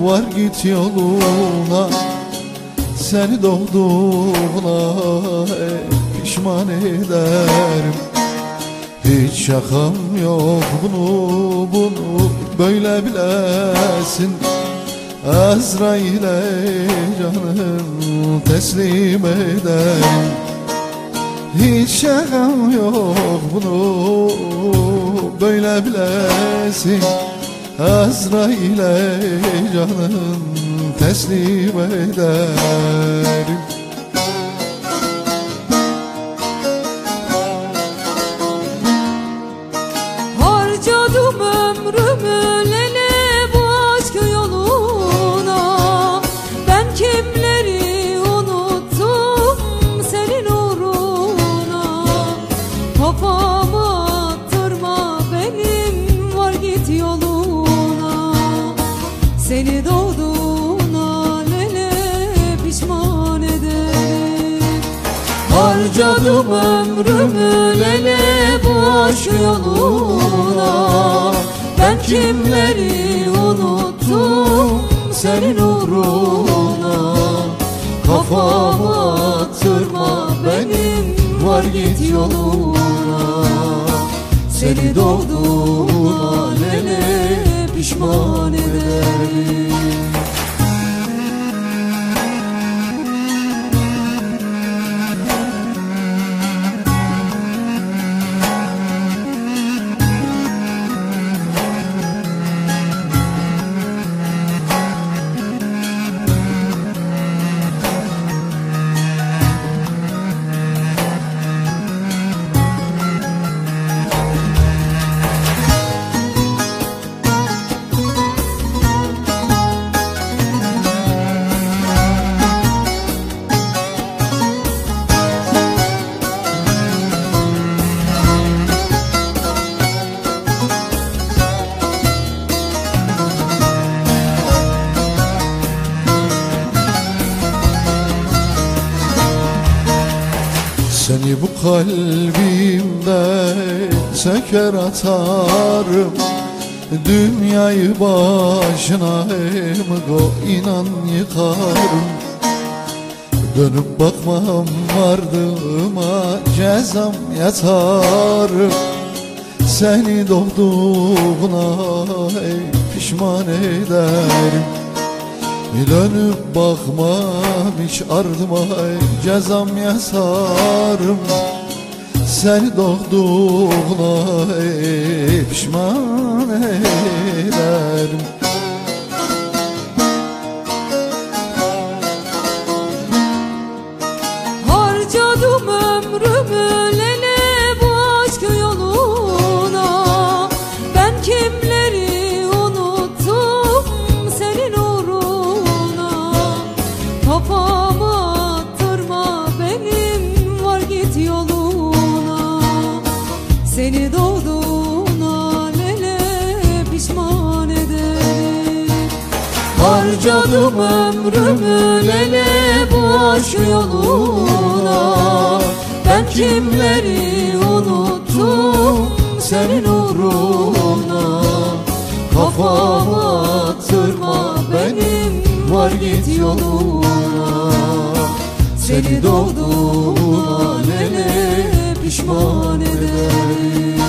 var git yoluna. Seni doğduğuna pişman ederim. Hiç şakam yok, bunu böyle bilesin. Azrail'e canım teslim ederim. Hiç şakam yok, bunu böyle bilesin. Azrail'e canım teslim ederim. Harcadım ömrümü lele bu aşk yoluna. Ben kimleri unuttum senin uğruna. Kafamı attırma benim, var git yoluna. Seni doğduğuna lele pişman ederim. Harcadım ömrümü lele bu aşk yoluna. Ben kimleri unuttum senin uğruna. Kafamı attırma benim, var git yoluna. Seni doğduğuna lele pişman ederim. Seni bu kalbimde söker atarım. Dünyayı başına emgo inan yıkarım. Dönüp bakmam ardıma cezam yatarım. Seni doğduğuna pişman ederim. Dönüp bakmam hiç ardıma cezam yazarım. Seni doğduğuna pişman ederim. Harcadım ömrümü lele bu aşk yoluna. Ben kimleri unuttum senin uğruna. Kafamı attırma benim, var git yoluna. Seni doğduğuna lele pişman ederim. Harcadım ömrümü lele bu aşk yoluna. Ben kimleri unuttum senin uğruna. Kafamı attırma benim, var git yoluna. Seni doğduğuna lele pişman ederim.